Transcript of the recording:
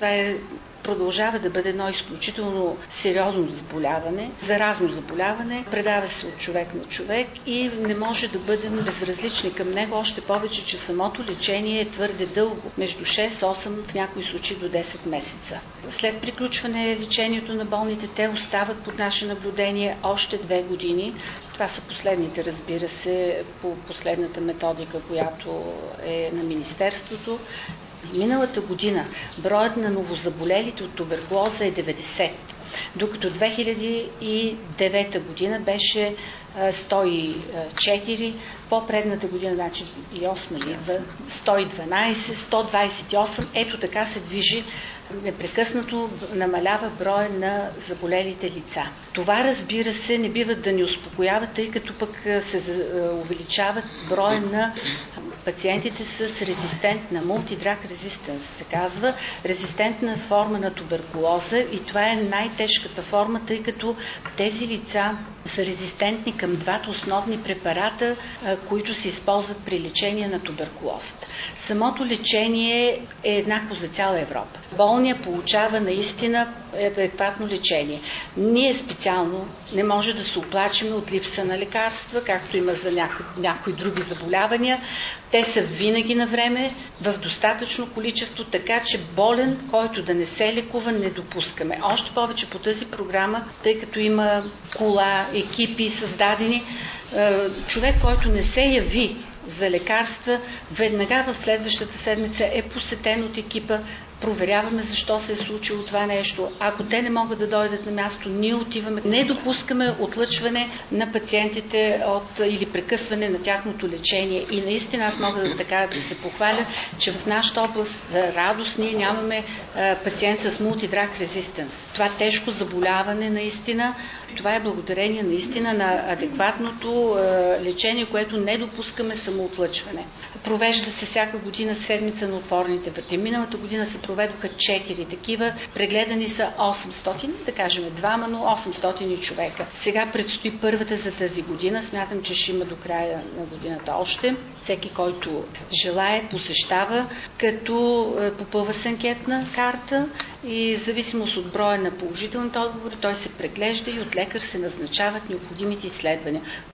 Това продължава да бъде едно изключително сериозно заболяване, заразно заболяване, предава се от човек на човек и не може да бъдем безразлични към него, още повече, че самото лечение е твърде дълго, между 6-8, в някои случаи до 10 месеца. След приключване лечението на болните, те остават под наше наблюдение още 2 години. Това са последните, разбира се, по последната методика, която е на Министерството. Миналата година броят на новозаболелите от туберкулоза е 90, докато 2009 година беше 104, по-предната година, значи и 8 идва, 112, 128, ето така се движи, непрекъснато намалява броя на заболелите лица. Това, разбира се, не бива да ни успокоява, тъй като пък се увеличава броя на пациентите с резистентна, multi-drug resistance, се казва, резистентна форма на туберкулоза, и това е най-тежката форма, тъй като тези лица са резистентни към двата основни препарата, които се използват при лечение на туберкулозата. Самото лечение е еднакво за цяла Европа. Болният получава наистина адекватно лечение. Ние специално не може да се оплачем от липса на лекарства, както има за някои други заболявания. Те са винаги на време, в достатъчно количество, така че болен, който да не се лекува, не допускаме. Още повече по тази програма, тъй като има кола, екипи създадени, човек, който не се яви за лекарства, веднага в следващата седмица е посетен от екипа, проверяваме защо се е случило това нещо. Ако те не могат да дойдат на място, ние отиваме. Не допускаме отлъчване на пациентите или прекъсване на тяхното лечение. И наистина аз мога да се похваля, че в нашата област за радост ние нямаме пациент с multi-drug resistance. Това тежко заболяване наистина, това е благодарение наистина на адекватното лечение, което не допускаме самоотлъчване. Провежда се всяка година седмица на отворените врати. Миналата година се проведоха 4 такива, прегледани са 800, да кажем 2, но 800 човека. Сега предстои първата за тази година, смятам, че ще има до края на годината още. Всеки, който желае, посещава, като попълва с анкетна карта и в зависимост от броя на положителните отговори, той се преглежда и от лекар се назначават необходимите изследвания.